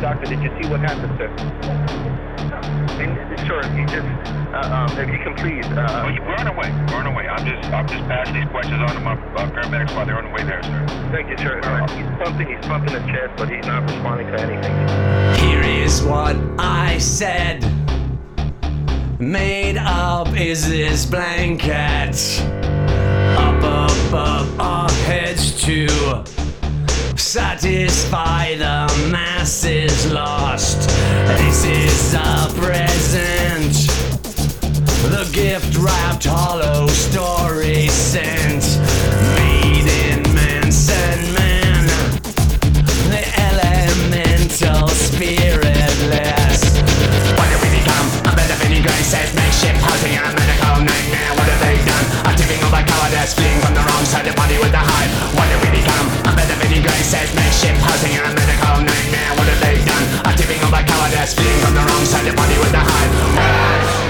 doctor, did you see what happened, sir? Sure, you just, if you can please, we're on our way. We're on our way. I'm just passing these questions on to my paramedics while they're on the way there, sir. thank you, sir. He's pumping the chest, but he's not responding to anything. Here is what I said. Made up is this blanket up above our heads to satisfy the masses lost. This is a present, the gift wrapped hollow story sent, made in Manson Man, the elemental spiritless. What did we become? A bed of any grace says makeshift housing, a medical nightmare. What have they done? A tipping over cowardice, fleeing from the wrong side, the body with the hive. What did we become? A bed of any grace says makeshift housing, a medical nightmare. What have they done? A tipping over cowardice, fleeing from the wrong side, the body with the hive.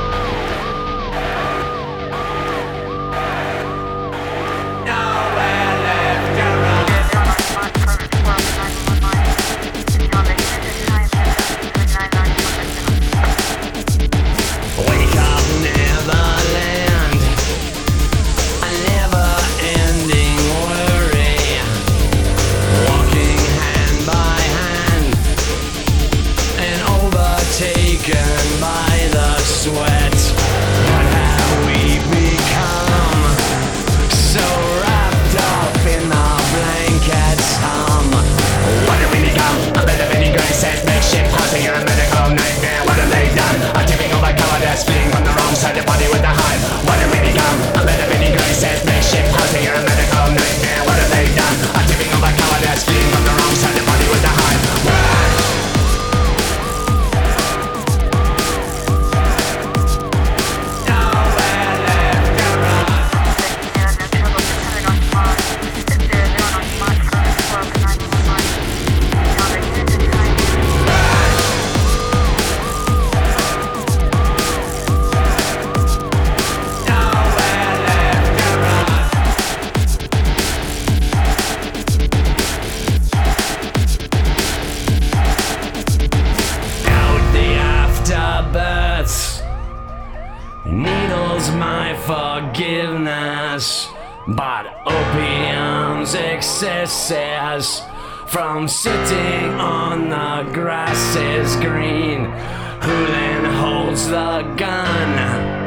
Needles my forgiveness, but opium's excesses. From sitting on the grass is green, who then holds the gun?